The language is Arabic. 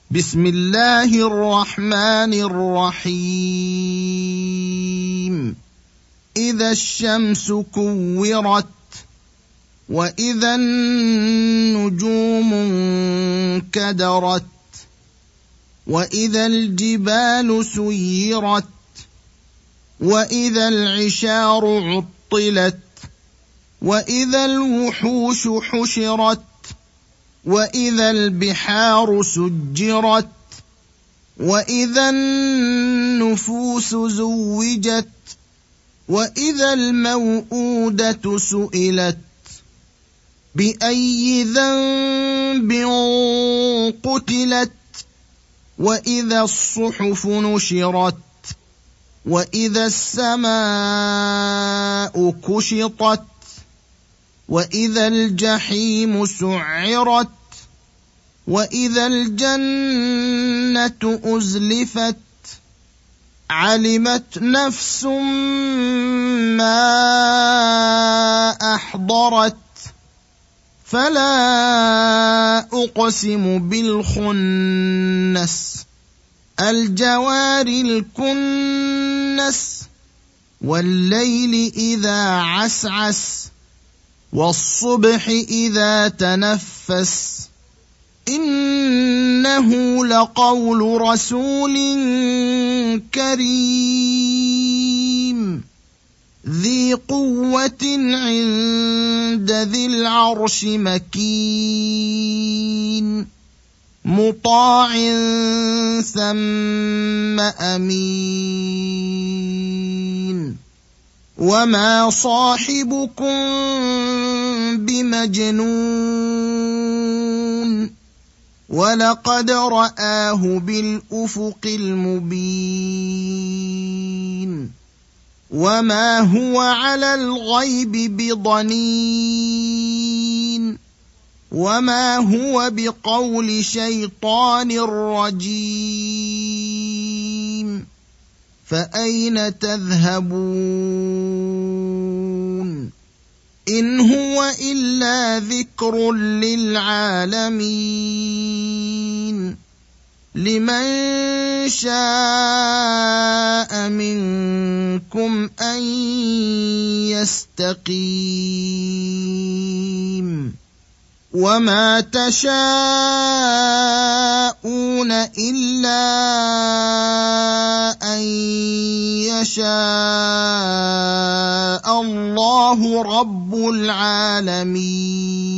بسم الله الرحمن الرحيم. إذا الشمس كورت، وإذا النجوم انكدرت، وإذا الجبال سيرت، وإذا العشار عطلت، وإذا الوحوش حشرت، وإذا البحار سجرت، وإذا النفوس زوجت، وإذا الموءودة سئلت بأي ذنب قتلت، وإذا الصحف نشرت، وإذا السماء كشطت، وإذا الجحيم سعرت، وإذا الجنة أزلفت، علمت نفس ما أحضرت، فلا أقسم بالخنس، الجوار الكنس، والليل إذا عسعس، والصبح إذا تنفس، إنه لقول رسول كريم ذي قوة عند ذي العرش مكين، مطاع ثم أمين. وما صاحبكم بمجنون، ولقد رآه بالأفق المبين، وما هو على الغيب بضنين، وما هو بقول شيطان رجيم. فأين تذهبون؟ إن هو إلا ذكر للعالمين، لمن شاء منكم أن يستقيم. وما تشاءون إلا أن يشاء الله رب العالمين.